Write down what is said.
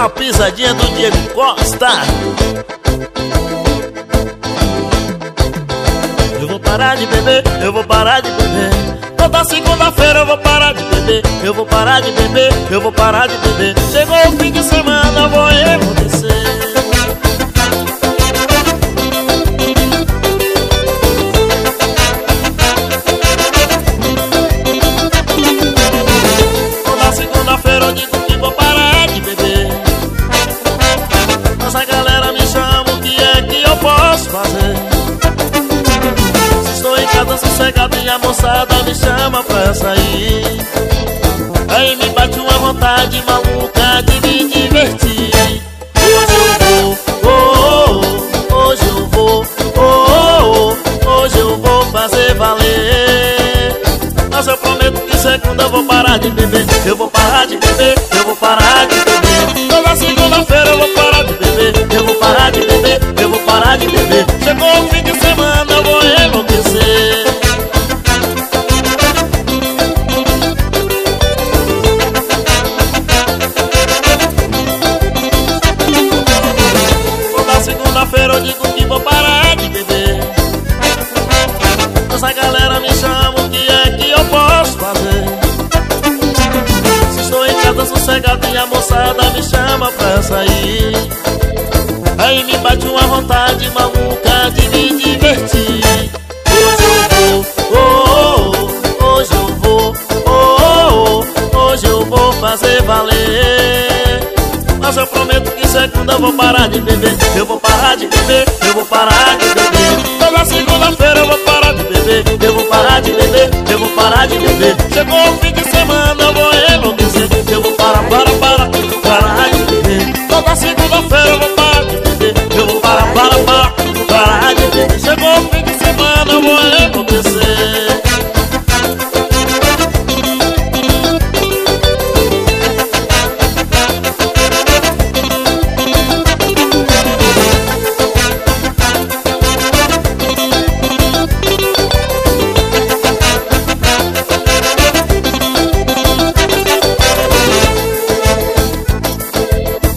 A pisadinha do Diego Costa. Eu vou parar de beber, eu vou parar de beber. Toda segunda-feira eu vou parar de beber. Eu vou parar de beber, eu vou parar de beber. Chegou o fim de semana, eu vou enlouquecer. Toda segunda-feira eu digo que vou parar de beber. Mas a galera me chama, o que é que eu posso fazer? Estou em casa sossegado e a moçada me chama pra sair. Aí me bate uma vontade maluca de me divertir. Hoje eu vou, hoje eu vou, hoje eu vou fazer valer. Mas eu prometo que segunda eu vou parar de beber. Eu vou parar de beber, eu vou parar de beber. Toda segunda-feira eu vou parar de beber. Eu vou parar de beber, eu vou parar de beber. Chegou o fim de semana, eu vou enlouquecer. Toda segunda-feira eu digo que vou parar de beber. Mas a galera me chama, o que é que eu posso fazer? Se estou em casa sossegado e a moçada me chama pra sair. Aí me bate uma vontade maluca de me divertir. Hoje eu vou, hoje eu vou fazer valer. Mas eu prometo que segunda eu vou parar de beber. Eu vou parar de beber, eu vou parar de beber. Toda segunda-feira eu vou parar de beber. Eu vou parar de beber, eu vou parar de beber. Chegou o fim de semana, eu vou